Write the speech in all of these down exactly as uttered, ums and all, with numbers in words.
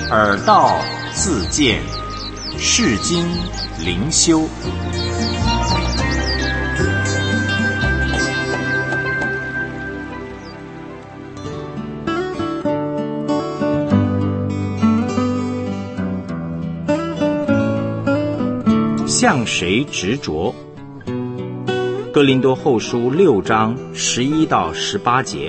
耳道自见，世经灵修。向谁执着？哥林多后书六章十一到十八节。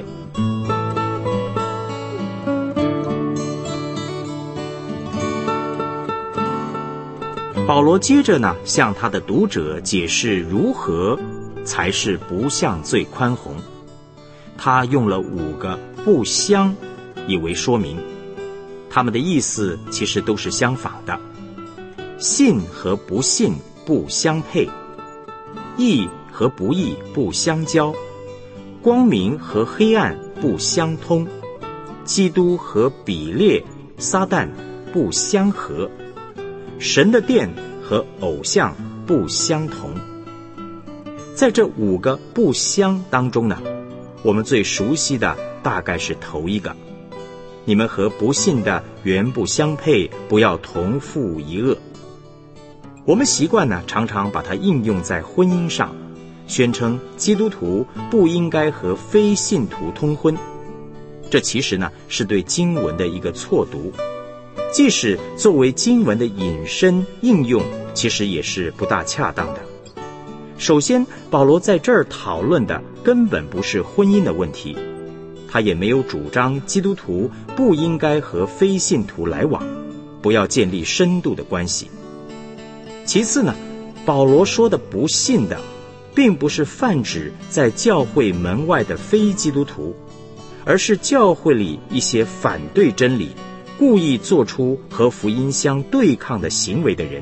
保罗接着呢，向他的读者解释如何才是不向最宽宏。他用了五个不相以为说明，他们的意思其实都是相仿的。信和不信不相配，义和不义不相交，光明和黑暗不相通，基督和比列、撒旦不相合，神的殿和偶像不相同。在这五个不相当中呢，我们最熟悉的大概是头一个，你们和不信的原不相配，不要同负一轭。我们习惯呢，常常把它应用在婚姻上，宣称基督徒不应该和非信徒通婚。这其实呢，是对经文的一个错读，即使作为经文的引申应用，其实也是不大恰当的。首先，保罗在这儿讨论的根本不是婚姻的问题，他也没有主张基督徒不应该和非信徒来往，不要建立深度的关系。其次呢，保罗说的不信的，并不是泛指在教会门外的非基督徒，而是教会里一些反对真理、故意做出和福音相对抗的行为的人。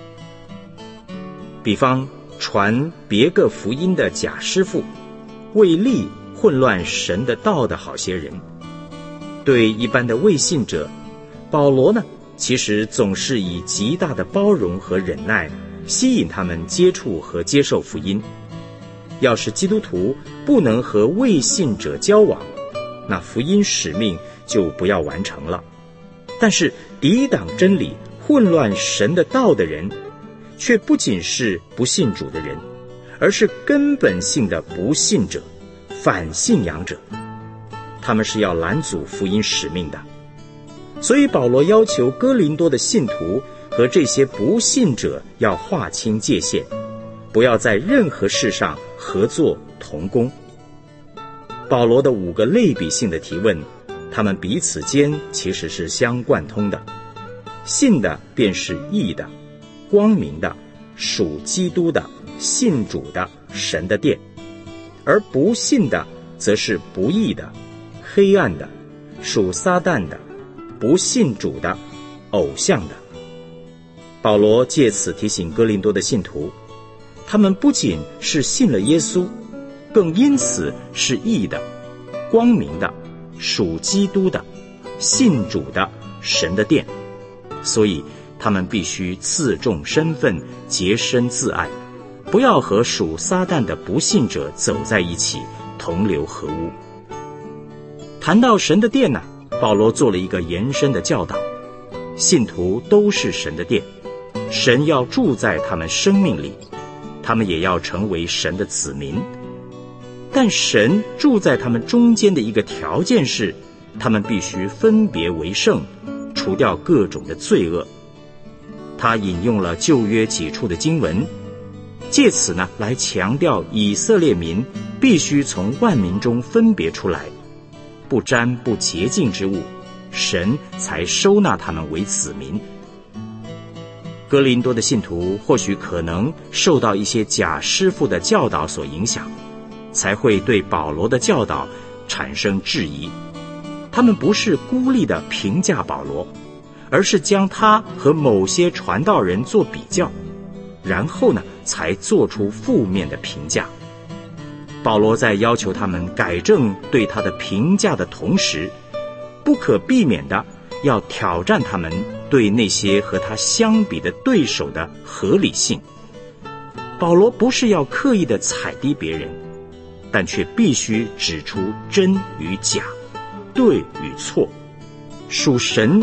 比方传别个福音的假师傅，为利混乱神的道的好些人。对一般的未信者，保罗呢，其实总是以极大的包容和忍耐吸引他们接触和接受福音。要是基督徒不能和未信者交往，那福音使命就不要完成了。但是抵挡真理、混乱神的道的人，却不仅是不信主的人，而是根本性的不信者、反信仰者。他们是要拦阻福音使命的。所以保罗要求哥林多的信徒和这些不信者要划清界限，不要在任何事上合作同工。保罗的五个类比性的提问，他们彼此间其实是相贯通的。信的便是义的、光明的、属基督的、信主的、神的殿，而不信的则是不义的、黑暗的、属撒旦的、不信主的、偶像的。保罗借此提醒哥林多的信徒，他们不仅是信了耶稣，更因此是义的、光明的、属基督的、信主的、神的殿。所以他们必须自重身份，洁身自爱，不要和属撒旦的不信者走在一起，同流合污。谈到神的殿呢，保罗做了一个延伸的教导，信徒都是神的殿，神要住在他们生命里，他们也要成为神的子民。但神住在他们中间的一个条件是，他们必须分别为圣，除掉各种的罪恶。他引用了旧约几处的经文，借此呢来强调以色列民必须从万民中分别出来，不沾不洁净之物，神才收纳他们为子民。哥林多的信徒或许可能受到一些假师傅的教导所影响，才会对保罗的教导产生质疑。他们不是孤立地评价保罗，而是将他和某些传道人做比较，然后呢才做出负面的评价。保罗在要求他们改正对他的评价的同时，不可避免的要挑战他们对那些和他相比的对手的合理性。保罗不是要刻意的踩低别人，但却必须指出真与假，对与错，属神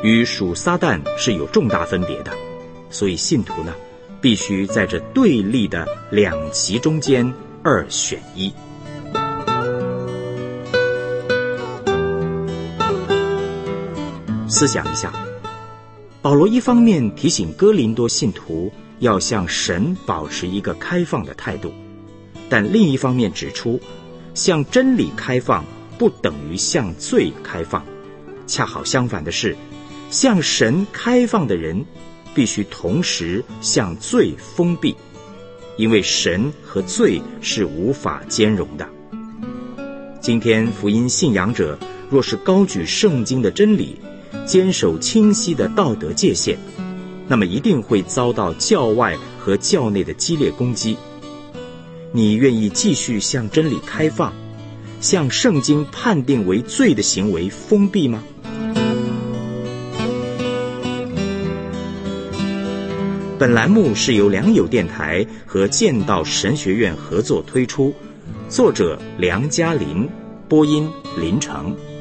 与属撒旦是有重大分别的，所以信徒呢，必须在这对立的两极中间二选一。思想一下，保罗一方面提醒哥林多信徒要向神保持一个开放的态度，但另一方面指出，向真理开放不等于向罪开放，恰好相反的是，向神开放的人必须同时向罪封闭，因为神和罪是无法兼容的。今天福音信仰者若是高举圣经的真理，坚守清晰的道德界限，那么一定会遭到教外和教内的激烈攻击。你愿意继续向真理开放，向圣经判定为罪的行为封闭吗？本栏目是由良友电台和剑道神学院合作推出，作者梁嘉琳，播音林成。